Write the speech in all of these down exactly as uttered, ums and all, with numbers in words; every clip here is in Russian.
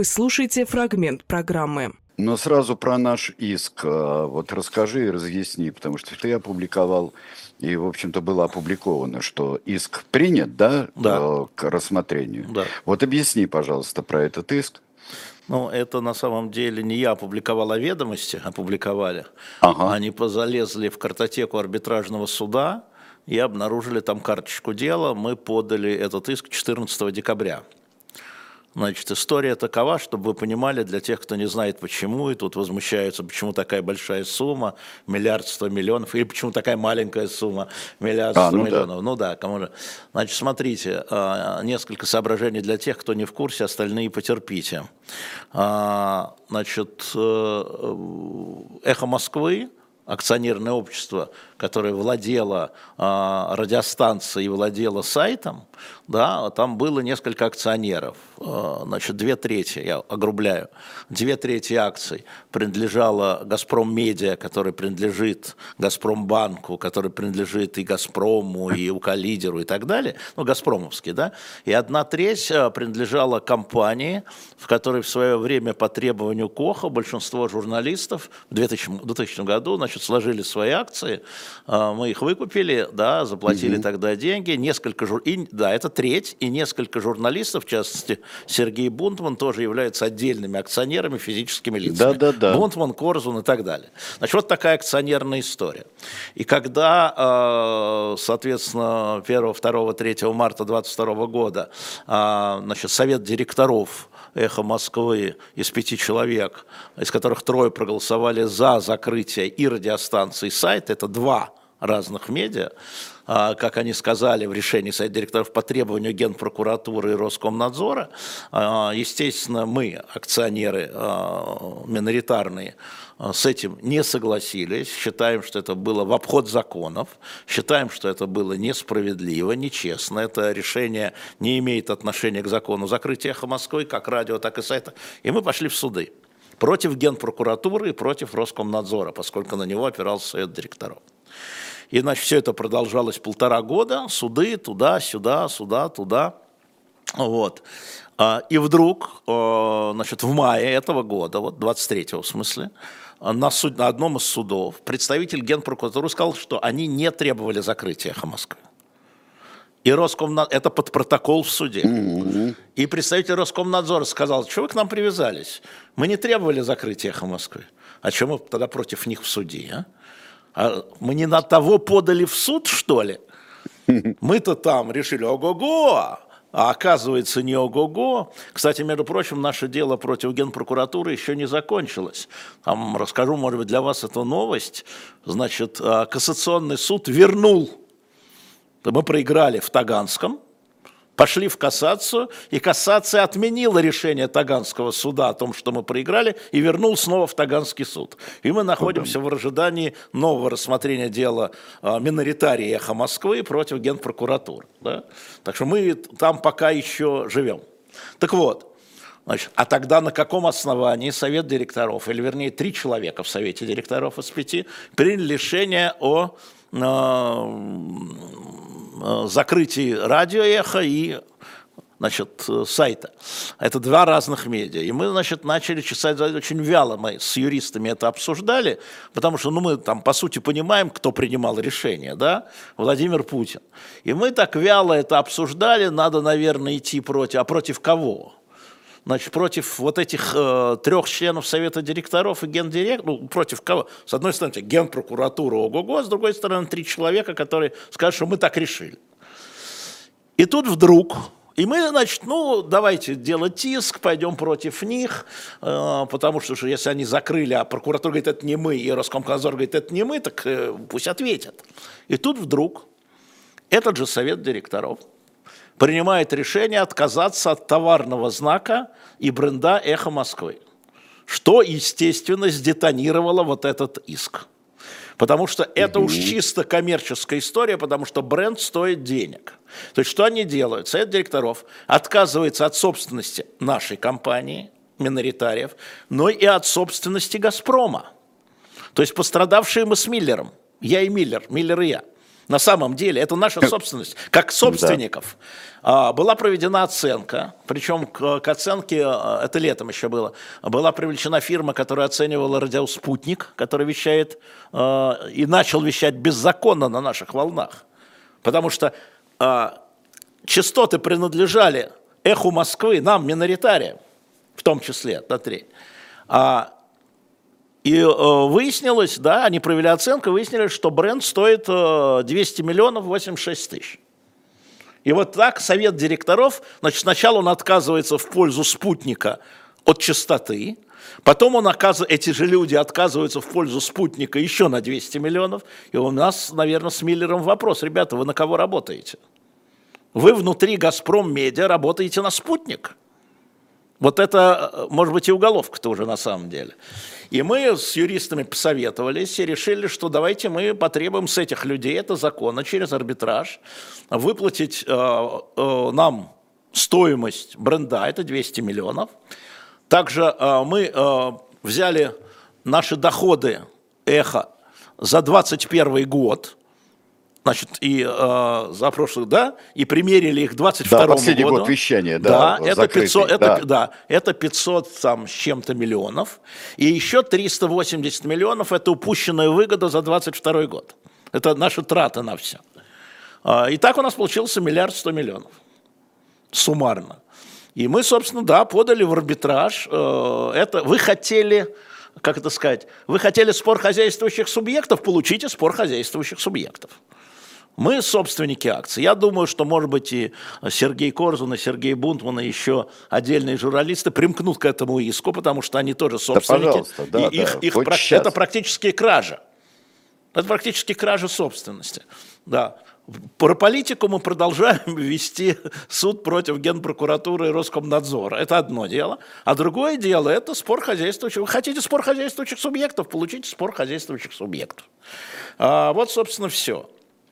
Вы слушаете фрагмент программы. Но сразу про наш иск. а, Вот расскажи и разъясни, потому что ты опубликовал, и, в общем-то, было опубликовано, что иск принят, да, Да. э, к рассмотрению. Да. Вот объясни, пожалуйста, про этот иск. Ну, это на самом деле не я опубликовал, а ведомости опубликовали. Ага. Они позалезли в картотеку арбитражного суда и обнаружили там карточку дела. Мы подали этот иск четырнадцатого декабря. Значит, история такова, чтобы вы понимали, для тех, кто не знает почему, и тут возмущаются, почему такая большая сумма, миллиард сто миллионов, или почему такая маленькая сумма, миллиард А, сто ну да. миллионов. Ну да, кому же. Значит, смотрите, а, несколько соображений для тех, кто не в курсе, остальные потерпите. А, Значит, э, «Эхо Москвы», акционерное общество, которое владело а, радиостанцией и владело сайтом, да, там было несколько акционеров. А, значит, две трети, я огрубляю, две трети акций принадлежало «Газпром Медиа», который принадлежит «Газпромбанку», который принадлежит и «Газпрому», и «Укрлидеру» и так далее, ну, «Газпромовский», да, и одна треть а, принадлежала компании, в которой в свое время по требованию Коха большинство журналистов в двухтысячном году, значит, сложили свои акции, мы их выкупили, да, заплатили угу. тогда деньги, несколько жур... и, да, это треть, и несколько журналистов, в частности, Сергей Бунтман, тоже являются отдельными акционерами, физическими лицами. Да, да, да. Бунтман, Корзун и так далее. Значит, вот такая акционерная история. И когда, соответственно, первого, второго, третьего марта двадцать второго года, значит, совет директоров «Эхо Москвы» из пяти человек, из которых трое проголосовали за закрытие и радиостанции, и сайта, это два разных медиа, как они сказали в решении совета директоров по требованию Генпрокуратуры и Роскомнадзора. Естественно, мы, акционеры миноритарные, с этим не согласились, считаем, что это было в обход законов, считаем, что это было несправедливо, нечестно, это решение не имеет отношения к закону закрытия «Эхо Москвы», как радио, так и сайта, и мы пошли в суды против Генпрокуратуры и против Роскомнадзора, поскольку на него опирался совет директоров. И, значит, все это продолжалось полтора года, суды туда-сюда, сюда, туда, вот. И вдруг, значит, в мае этого года, вот двадцать третьего в смысле, на, суд, на одном из судов представитель Генпрокуратуры сказал, что они не требовали закрытия «Эхо Москвы». И Роскомнадзор, это под протокол в суде. Mm-hmm. И представитель Роскомнадзора сказал, что вы к нам привязались? Мы не требовали закрытия «Эхо Москвы». А что мы тогда против них в суде, а? А мы не на того подали в суд, что ли? Мы-то там решили, ого-го, а оказывается не ого-го. Кстати, между прочим, наше дело против Генпрокуратуры еще не закончилось. Там расскажу, может быть, для вас эту новость. Значит, кассационный суд вернул. Мы проиграли в Таганском, пошли в кассацию, и кассация отменила решение Таганского суда о том, что мы проиграли, и вернул снова в Таганский суд. И мы находимся в ожидании нового рассмотрения дела миноритарии «Эхо Москвы» против Генпрокуратуры. Да? Так что мы там пока еще живем. Так вот, значит, а тогда на каком основании совет директоров, или вернее три человека в совете директоров из пяти, приняли решение о закрытии радио «Эхо» и, значит, сайта. Это два разных медиа. И мы, значит, начали чесать, очень вяло мы с юристами это обсуждали, потому что, ну, мы там, по сути, понимаем, кто принимал решение, да, Владимир Путин. И мы так вяло это обсуждали, надо, наверное, идти против, а против кого? Значит, против вот этих э, трех членов Совета директоров и гендиректора, ну, против кого? С одной стороны, Генпрокуратура, ого-го, с другой стороны, три человека, которые скажут, что мы так решили. И тут вдруг, и мы, значит, ну, давайте делать иск, пойдем против них, э, потому что если они закрыли, а прокуратура говорит, это не мы, и Роскомнадзор говорит, это не мы, так э, пусть ответят. И тут вдруг этот же Совет директоров принимает решение отказаться от товарного знака и бренда «Эхо Москвы», что, естественно, сдетонировало вот этот иск. Потому что это уж чисто коммерческая история, потому что бренд стоит денег. То есть что они делают? Совет директоров отказывается от собственности нашей компании, миноритариев, но и от собственности «Газпрома». То есть пострадавшие мы с Миллером, я и Миллер, Миллер и я. На самом деле, это наша собственность, как собственников. Да. Была проведена оценка, причем к, к оценке, это летом еще было, была привлечена фирма, которая оценивала радиоспутник, который вещает и начал вещать беззаконно на наших волнах. Потому что частоты принадлежали эху Москвы, нам, миноритариям, в том числе, на треть. И э, выяснилось, да, они провели оценку, выяснили, что бренд стоит э, двести миллионов восемьдесят шесть тысяч. И вот так совет директоров, значит, сначала он отказывается в пользу спутника от частоты, потом он оказ... эти же люди отказываются в пользу спутника еще на двести миллионов, и у нас, наверное, с Миллером вопрос: ребята, вы на кого работаете? Вы внутри «Газпром Медиа» работаете на спутник. Вот это, может быть, и уголовка-то уже на самом деле. И мы с юристами посоветовались и решили, что давайте мы потребуем с этих людей, это законно, через арбитраж, выплатить э, э, нам стоимость бренда, это двести миллионов. Также э, мы э, взяли наши доходы «Эхо» за двадцать первый год, значит, и э, за прошлый, да, и примерили их к двадцать второму году. Да, последний год вещания, да, да, это пятьсот, да. Это, да, это пятьсот там, с чем-то миллионов, и еще триста восемьдесят миллионов – это упущенная выгода за двадцать второй год. Это наши траты на все. И так у нас получился миллиард сто миллионов суммарно. И мы, собственно, да, подали в арбитраж. Это вы хотели, как это сказать, вы хотели спор хозяйствующих субъектов, получите спор хозяйствующих субъектов. Мы собственники акций. Я думаю, что, может быть, и Сергей Корзун, и Сергей Бунтман, и еще отдельные журналисты примкнут к этому иску, потому что они тоже собственники. Да, да, и их, да, их про... Это практически кража. Это практически кража собственности. Да. Про политику мы продолжаем вести суд против Генпрокуратуры и Роскомнадзора. Это одно дело. А другое дело – это спор хозяйствующих. Вы хотите спор хозяйствующих субъектов, получите спор хозяйствующих субъектов. А, вот, собственно, все.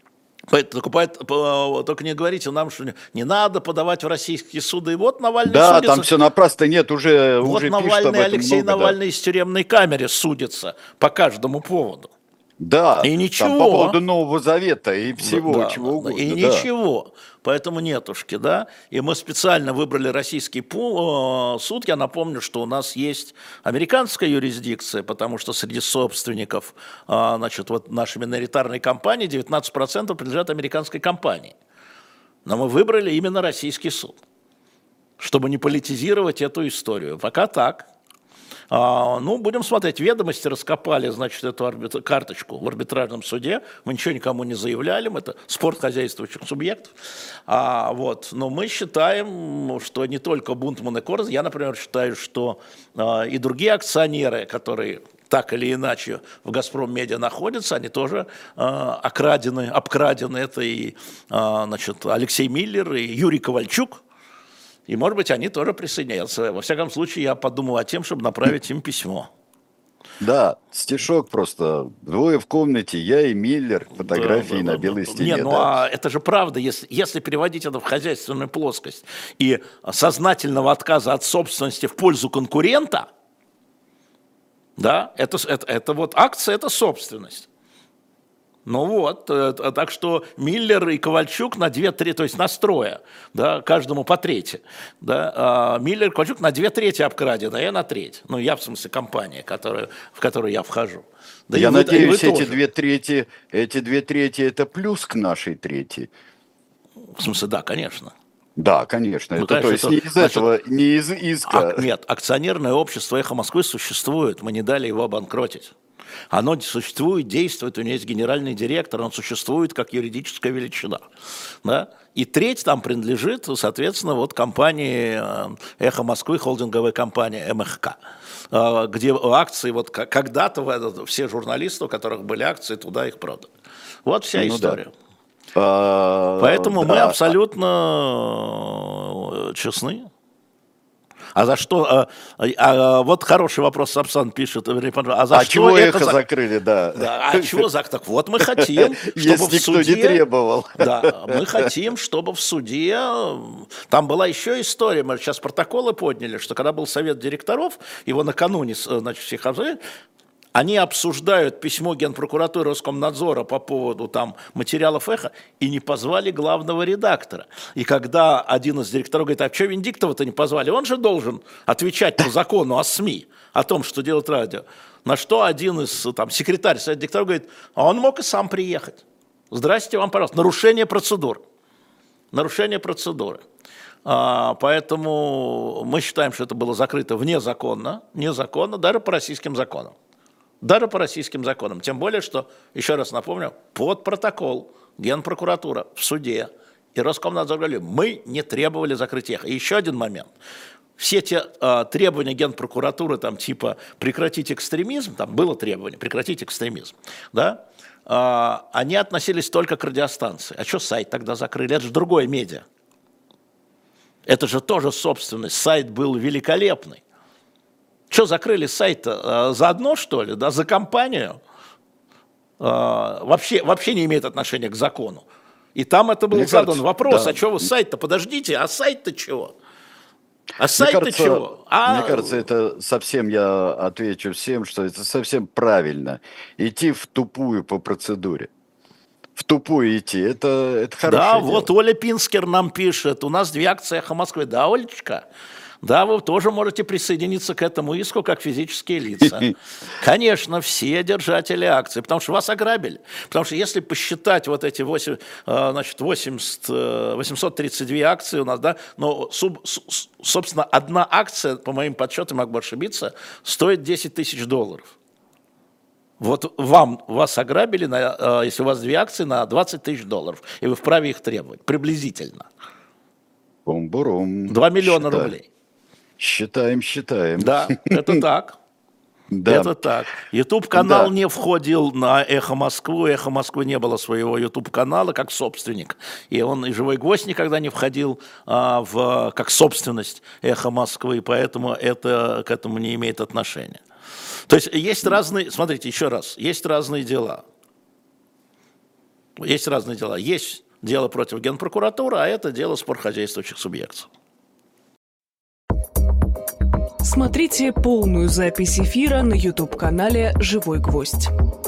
Только, только не говорите нам, что не надо подавать в российские суды. И вот Навальный да, судится. там все напрасно, нет, уже, вот уже Навальный, пишут об этом Алексей много, Навальный да. из тюремной камеры судится по каждому поводу. Да, и ничего. Там по поводу Нового Завета и всего, да, чего да, угодно. И да. ничего. Поэтому нетушки, да. И мы специально выбрали российский суд. Я напомню, что у нас есть американская юрисдикция, потому что среди собственников, значит, вот нашей миноритарной компании девятнадцать процентов принадлежат американской компании. Но мы выбрали именно российский суд, чтобы не политизировать эту историю. Пока так. А, ну, будем смотреть. Ведомости раскопали, значит, эту арбит... карточку в арбитражном суде. Мы ничего никому не заявляли. Это спор хозяйствующих субъектов. А, вот. Но мы считаем, что не только Бунтман и Корзун. Я, например, считаю, что а, и другие акционеры, которые так или иначе в «Газпром Медиа» находятся, они тоже а, окрадены, обкрадены. Это и а, значит, Алексей Миллер, и Юрий Ковальчук. И, может быть, они тоже присоединятся. Во всяком случае, я подумал о том, чтобы направить им письмо. Да, стишок просто. Двое в комнате, я и Миллер, фотографии да, да, на белой да, стене. Не, ну да. а это же правда, если, если переводить это в хозяйственную плоскость и сознательного отказа от собственности в пользу конкурента, да, это, это, это вот акция, это собственность. Ну вот, так что Миллер и Ковальчук на две трети, то есть на строя, да, каждому по трети. Да, а Миллер и Ковальчук на две трети обкрадены, а я на треть. Ну, я в смысле компания, которая, в которую я вхожу. Да я и надеюсь, вы, и вы эти тоже. две трети, эти две трети это плюс к нашей трети. В смысле, да, конечно. Да, конечно. Ну, это, конечно, то есть это, не из значит, этого, не из иска. А, нет, акционерное общество «Эхо Москвы» существует, мы не дали его обанкротить. Оно существует, действует, у него есть генеральный директор, он существует как юридическая величина. Да? И треть там принадлежит, соответственно, вот компании «Эхо Москвы», холдинговой компании эм эх ка, где акции, вот когда-то все журналисты, у которых были акции, туда их продали. Вот вся ну, история. Да. А, Поэтому да. мы абсолютно честны. А за что? А, а, вот хороший вопрос, Сапсан пишет. А за а что чего это эхо за... закрыли, да. да а чего за... Так вот мы хотим, чтобы Если в суде... никто не требовал. Да, мы хотим, чтобы в суде... Там была еще история, мы сейчас протоколы подняли, что когда был совет директоров, его накануне, значит, всех обсудили, Они обсуждают письмо Генпрокуратуры Роскомнадзора по поводу там материалов «Эхо» и не позвали главного редактора. И когда один из директоров говорит, а что Венедиктова-то не позвали? Он же должен отвечать по закону о СМИ, о том, что делает радио. На что один из там, секретарь совета директоров говорит, а он мог и сам приехать. Здрасте вам, пожалуйста. Нарушение процедур. Нарушение процедуры. А, поэтому мы считаем, что это было закрыто внезаконно, незаконно, даже по российским законам. Даже по российским законам. Тем более, что, еще раз напомню, под протокол Генпрокуратура в суде и Роскомнадзор говорили, мы не требовали закрытия «Эхо». И еще один момент. Все те а, требования Генпрокуратуры, там, типа прекратить экстремизм, там было требование, прекратить экстремизм, да, а, они относились только к радиостанции. А что сайт тогда закрыли? Это же другое медиа. Это же тоже собственность. Сайт был великолепный. Что, закрыли сайт-то? Заодно, что ли? Да, за компанию? Вообще, вообще не имеет отношения к закону. И там это был Мне задан кажется, вопрос, да. А что вы сайт-то? Подождите, а сайт-то чего? А сайт-то кажется, чего? А... Мне кажется, это совсем, я отвечу всем, что это совсем правильно. Идти в тупую по процедуре. В тупую идти, это, это хорошее Да, дело. вот Оля Пинскер нам пишет, у нас две акции «Эхо Москвы». Да, Олечка, да, вы тоже можете присоединиться к этому иску как физические лица. Конечно, все держатели акций, потому что вас ограбили. Потому что если посчитать вот эти восемь, значит, восемьдесят, восемьсот тридцать две акции у нас, да, но, собственно, одна акция, по моим подсчетам, могу ошибиться, стоит десять тысяч долларов. Вот вам, вас ограбили, на, если у вас две акции, на двадцать тысяч долларов, и вы вправе их требовать, приблизительно. Бум-бурум. два миллиона Считаем. рублей. Считаем, считаем. Да, это так. Да. Это так. YouTube-канал Да. не входил на «Эхо Москвы», «Эхо Москвы» не было своего YouTube-канала как собственник, и он и «Живой гвоздь» никогда не входил а, в, как собственность «Эхо Москвы», поэтому это к этому не имеет отношения. То есть есть разные, смотрите, еще раз, есть разные дела. Есть разные дела. Есть дело против Генпрокуратуры, а это дело спорхозяйствующих субъектов. Смотрите полную запись эфира на YouTube-канале «Живой гвоздь».